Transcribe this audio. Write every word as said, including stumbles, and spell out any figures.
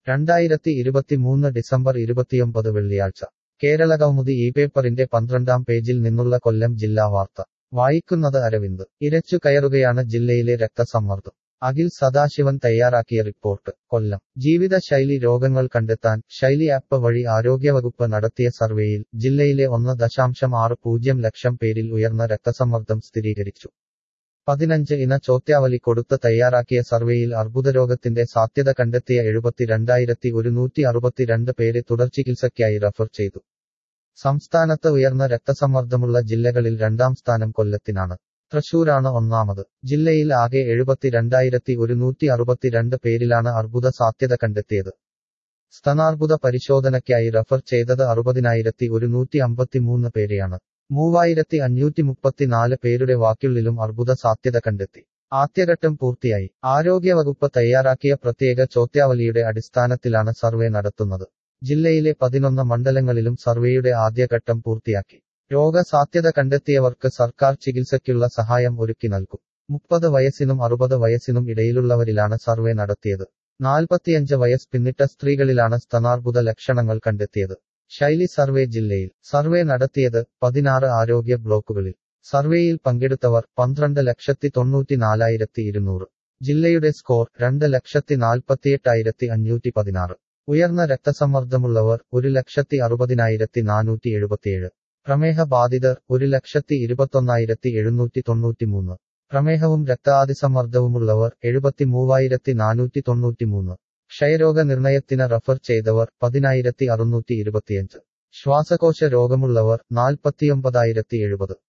രണ്ടായിരത്തി ഇരുപത്തിമൂന്ന് ഡിസംബർ ഇരുപത്തിയൊമ്പത് വെള്ളിയാഴ്ച കേരളകൗമുദി ഈ പേപ്പറിന്റെ പന്ത്രണ്ടാം പേജിൽ നിന്നുള്ള കൊല്ലം ജില്ലാ വാർത്ത വായിക്കുന്നത് അരവിന്ദ് ഇരച്ചു കയറുകയാണ് ജില്ലയിലെ രക്തസമ്മർദ്ദം അഖിൽ സദാശിവൻ തയ്യാറാക്കിയ റിപ്പോർട്ട് കൊല്ലം ജീവിതശൈലി രോഗങ്ങൾ കണ്ടെത്താൻ ശൈലി ആപ്പ് വഴി ആരോഗ്യവകുപ്പ് നടത്തിയ സർവേയിൽ ജില്ലയിലെ ഒന്ന് ദശാംശം ആറ് പൂജ്യം ലക്ഷം പേരിൽ ഉയർന്ന രക്തസമ്മർദ്ദം സ്ഥിരീകരിച്ചു പതിനഞ്ച് ഇന ചോദ്യാവലി കൊടുത്ത് തയ്യാറാക്കിയ സർവേയിൽ അർബുദരോഗത്തിന്റെ സാധ്യത കണ്ടെത്തിയ എഴുപത്തിരണ്ടായിരത്തി ഒരുന്നൂറ്റി അറുപത്തിരണ്ട് പേരെ തുടർചികിത്സയ്ക്കായി റഫർ ചെയ്തു സംസ്ഥാനത്ത് ഉയർന്ന രക്തസമ്മർദ്ദമുള്ള ജില്ലകളിൽ രണ്ടാം സ്ഥാനം കൊല്ലത്തിനാണ് തൃശൂരാണ് ഒന്നാമത് ജില്ലയിൽ ആകെ എഴുപത്തിരണ്ടായിരത്തി ഒരുന്നൂറ്റി അറുപത്തിരണ്ട് പേരിലാണ് അർബുദ സാധ്യത കണ്ടെത്തിയത് സ്തനാർബുദ പരിശോധനയ്ക്കായി റഫർ ചെയ്തത് അറുപതിനായിരത്തി ഒരുന്നൂറ്റി അമ്പത്തിമൂന്ന് പേരെയാണ് മൂവായിരത്തി അഞ്ഞൂറ്റി മുപ്പത്തിനാല് പേരുടെ വാക്കുകളിലും അർബുദ സാധ്യത കണ്ടെത്തി ആദ്യഘട്ടം പൂർത്തിയായി ആരോഗ്യവകുപ്പ് തയ്യാറാക്കിയ പ്രത്യേക ചോദ്യാവലിയുടെ അടിസ്ഥാനത്തിലാണ് സർവേ നടത്തുന്നത് ജില്ലയിലെ പതിനൊന്ന് മണ്ഡലങ്ങളിലും സർവേയുടെ ആദ്യഘട്ടം പൂർത്തിയാക്കി രോഗസാധ്യത കണ്ടെത്തിയവർക്ക് സർക്കാർ ചികിത്സയ്ക്കുള്ള സഹായം ഒരുക്കി നൽകും മുപ്പത് വയസ്സിനും അറുപത് വയസ്സിനും ഇടയിലുള്ളവരിലാണ് സർവേ നടത്തിയത് നാൽപ്പത്തിയഞ്ച് വയസ്സ് പിന്നിട്ട സ്ത്രീകളിലാണ് സ്തനാർബുദ ലക്ഷണങ്ങൾ കണ്ടെത്തിയത് ശൈലി സർവേ ജില്ലയിൽ സർവേ നടത്തിയത് പതിനാറ് ആരോഗ്യ ബ്ലോക്കുകളിൽ സർവേയിൽ പങ്കെടുത്തവർ പന്ത്രണ്ട് ലക്ഷത്തി തൊണ്ണൂറ്റി നാലായിരത്തി ഇരുന്നൂറ് ജില്ലയുടെ സ്കോർ രണ്ട് ലക്ഷത്തി നാൽപ്പത്തിയെട്ടായിരത്തി അഞ്ഞൂറ്റി പതിനാറ് ഉയർന്ന രക്തസമ്മർദ്ദമുള്ളവർ ഒരു ലക്ഷത്തി അറുപതിനായിരത്തി നാനൂറ്റി എഴുപത്തിയേഴ് പ്രമേഹ ബാധിതർ ഒരു ലക്ഷത്തി ഇരുപത്തൊന്നായിരത്തി എഴുന്നൂറ്റി തൊണ്ണൂറ്റിമൂന്ന് പ്രമേഹവും രക്താതിസമ്മർദ്ദവുമുള്ളവർ എഴുപത്തി മൂവായിരത്തി നാനൂറ്റി തൊണ്ണൂറ്റിമൂന്ന് ക്ഷയരോഗ നിർണയത്തിന് റഫർ ചെയ്തവർ പതിനായിരത്തി അറുന്നൂറ്റി ഇരുപത്തിയഞ്ച് ശ്വാസകോശ രോഗമുള്ളവർ നാൽപ്പത്തിയൊമ്പതായിരത്തി എഴുപത്